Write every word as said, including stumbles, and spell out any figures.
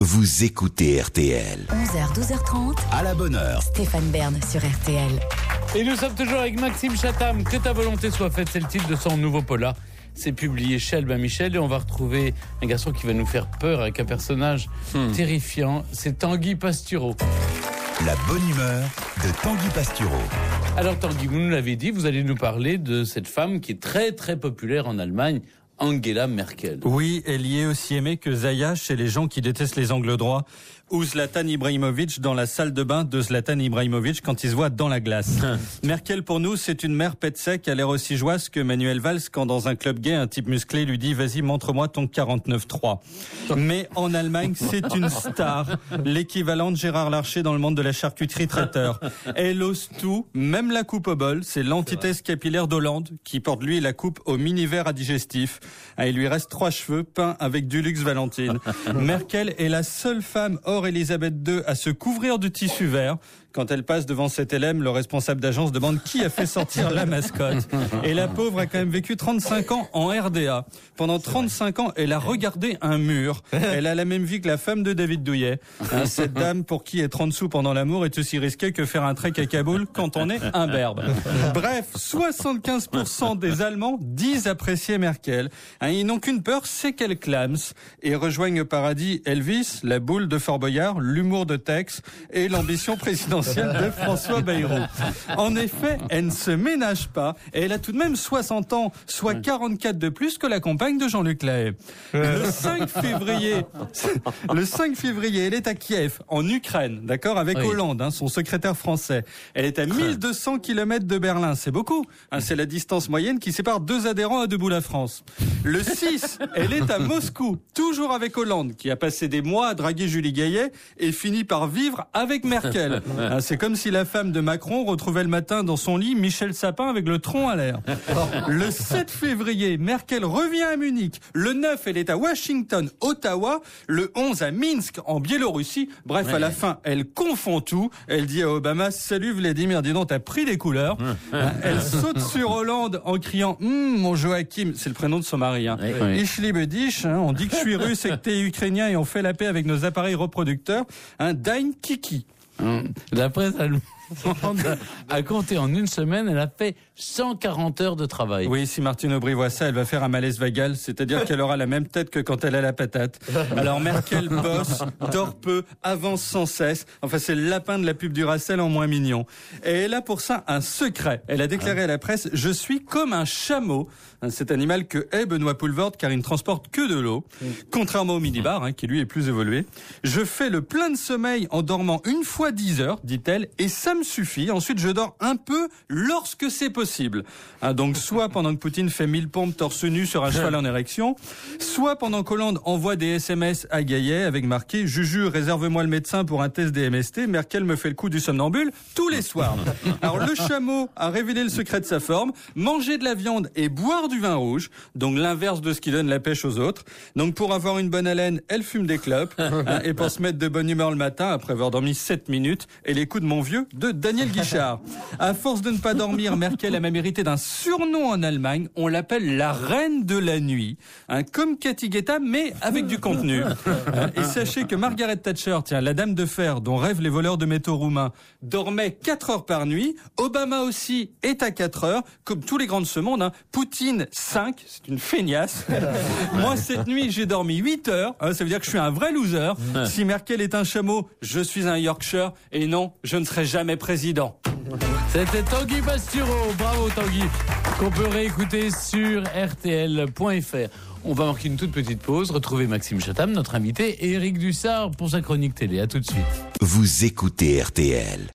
Vous écoutez R T L. onze heures, douze heures trente. À la bonne heure. Stéphane Bern sur R T L. Et nous sommes toujours avec Maxime Chatham. Que ta volonté soit faite, c'est le titre de son nouveau polar. C'est publié chez Albin Michel et on va retrouver un garçon qui va nous faire peur avec un personnage hmm. terrifiant. C'est Tanguy Pastureau. La bonne humeur de Tanguy Pastureau. Alors Tanguy, vous nous l'avez dit, vous allez nous parler de cette femme qui est très très populaire en Allemagne, Angela Merkel. Oui, elle y est aussi aimée que Zaya chez les gens qui détestent les angles droits, ou Zlatan Ibrahimovic dans la salle de bain de Zlatan Ibrahimovic quand il se voit dans la glace. Merkel, pour nous, c'est une mère pète sec, à l'air aussi joyeuse que Manuel Valls quand dans un club gay, un type musclé lui dit « Vas-y, montre-moi ton quarante-neuf trois ». Mais en Allemagne, c'est une star, l'équivalent de Gérard Larcher dans le monde de la charcuterie traiteur. Elle ose tout, même la coupe au bol, c'est l'antithèse capillaire d'Hollande qui porte lui la coupe au mini-verre à digestif. Ah, il lui reste trois cheveux peints avec du luxe Valentine. Merkel est la seule femme hors Elisabeth deux à se couvrir de tissu vert. Quand elle passe devant cet L M, le responsable d'agence demande qui a fait sortir la mascotte. Et la pauvre a quand même vécu trente-cinq ans en R D A. Pendant trente-cinq ans, elle a regardé un mur. Elle a la même vie que la femme de David Douillet. Hein, cette dame pour qui être en dessous pendant l'amour est aussi risqué que faire un trek à Kaboul quand on est imberbe. Bref, soixante-quinze pour cent des Allemands disent apprécier Merkel. Hein, ils n'ont qu'une peur, c'est qu'elle clame. Et rejoignent au paradis Elvis, la boule de Fort Boyard, l'humour de Tex et l'ambition présidentielle de François Bayrou. En effet, elle ne se ménage pas et elle a tout de même soixante ans, soit quarante-quatre de plus que la compagne de Jean-Luc Lahaye. Le cinq février, le cinq février, elle est à Kiev, en Ukraine, d'accord, avec oui. Hollande, hein, son secrétaire français. Elle est à mille deux cents kilomètres de Berlin, c'est beaucoup. Hein, c'est la distance moyenne qui sépare deux adhérents à Debout la France. Le six, elle est à Moscou, toujours avec Hollande, qui a passé des mois à draguer Julie Gaillet et finit par vivre avec Merkel. C'est comme si la femme de Macron retrouvait le matin dans son lit Michel Sapin avec le tronc à l'air. Le sept février, Merkel revient à Munich. Le neuf, elle est à Washington, Ottawa. Le onze, à Minsk, en Biélorussie. Bref, ouais. À la fin, elle confond tout. Elle dit à Obama, salut Vladimir, dis donc, t'as pris des couleurs. Elle saute sur Hollande en criant, hm, mon Joachim, c'est le prénom de son mari. Hein. Oui. Ich liebe dich, hein, on dit que je suis russe et que t'es ukrainien et on fait la paix avec nos appareils reproducteurs. Hein, Dein Kiki. La presse allemande a compté en une semaine, elle a fait cent quarante heures de travail. Oui, si Martine Aubry voit ça, elle va faire un malaise vagal, c'est-à-dire qu'elle aura la même tête que quand elle a la patate. Alors Merkel bosse, dort peu, avance sans cesse. Enfin, c'est le lapin de la pub du Racel en moins mignon. Et elle a pour ça un secret. Elle a déclaré à la presse, je suis comme un chameau. Cet animal que est Benoît Poulvord, car il ne transporte que de l'eau. Contrairement au minibar, hein, qui lui est plus évolué. Je fais le plein de sommeil en dormant une fois dix heures, dit-elle, et ça me suffit. Ensuite, je dors un peu lorsque c'est possible. Hein, donc, soit pendant que Poutine fait mille pompes torse nu sur un cheval en érection, soit pendant qu'Hollande envoie des S M S à Gaillet avec marqué « Juju, réserve-moi le médecin pour un test des M S T, Merkel me fait le coup du somnambule tous les soirs. » Alors, le chameau a révélé le secret de sa forme, manger de la viande et boire du vin rouge, donc l'inverse de ce qui donne la pêche aux autres. Donc, pour avoir une bonne haleine, elle fume des clopes, hein, et pour se mettre de bonne humeur le matin, après avoir dormi sept minutes, elle écoute Mon vieux de Daniel Guichard. À force de ne pas dormir, Merkel a même hérité d'un surnom en Allemagne. On l'appelle la reine de la nuit. Hein, comme Cathy Guetta, mais avec du contenu. Hein, et sachez que Margaret Thatcher, tiens, la dame de fer dont rêvent les voleurs de métaux roumains, dormait quatre heures par nuit. Obama aussi est à quatre heures. Comme tous les grands de ce monde, hein. Poutine, cinq. C'est une feignasse. Moi, cette nuit, j'ai dormi huit heures. Hein, ça veut dire que je suis un vrai loser. Si Merkel est un chameau, je suis un Yorkshire. Et non, je ne serai jamais président. C'était Tanguy Pastureau, bravo Tanguy, qu'on peut réécouter sur R T L point F R. On va marquer une toute petite pause, retrouver Maxime Chatham, notre invité, et Eric Dussard pour sa chronique télé. À tout de suite. Vous écoutez R T L.